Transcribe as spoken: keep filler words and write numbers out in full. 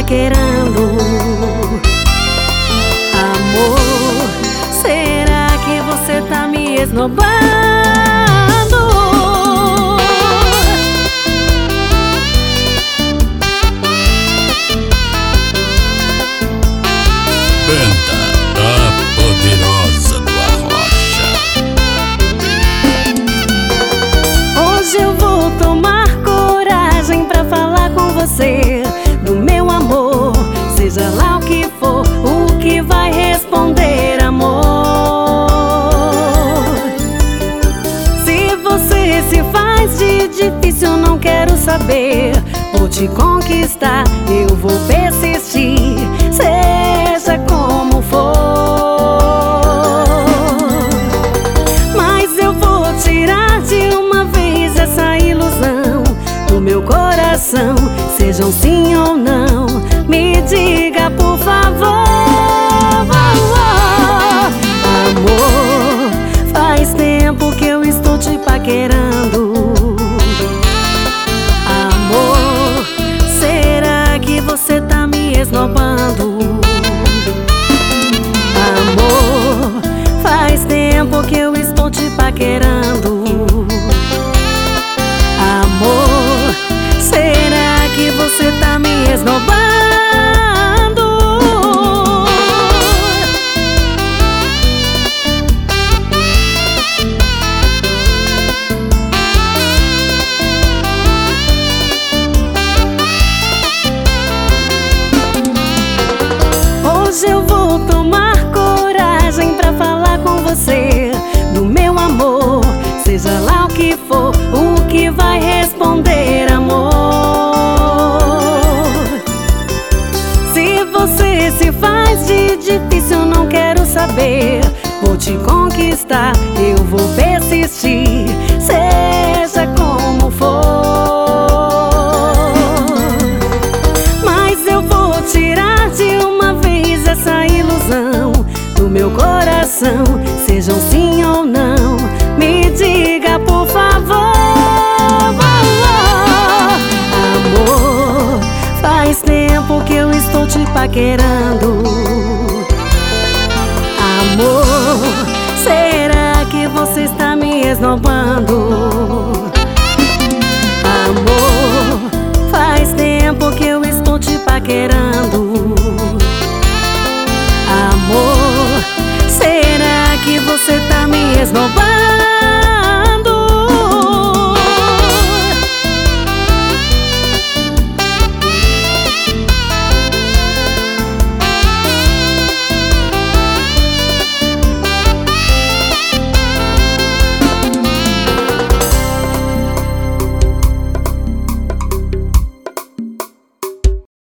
paquerando. Amor, será que você tá me esnobando? Banda A Poderosa do Arrocha. Hoje eu vou tomar coragem pra falar com você do meu amor. Seja lá o que for, o que vai responder, amor. Se você se faz de difícil, não quero saber. Vou te conquistar, eu vou persistir, seja como for. Mas eu vou tirar de uma vez essa ilusão do meu coração. Sejam sim ou não, me diga por favor. Amor, faz tempo que eu estou te paquerando. Amor, será que você tá me esnobando? Amor, faz tempo que eu estou te paquerando. Amor, será que você tá me esnobando? Hoje eu vou tomar coragem pra falar com você do meu amor. Seja lá o que for, o que vai responder, amor. Se você se faz de difícil, não quero saber. Vou te conquistar, eu vou persistir, seja como for. Mas eu vou tirar de uma vez essa ilusão do meu coração. Sejam sim ou não, me diga por favor. Amor, faz tempo que eu estou te paquerando.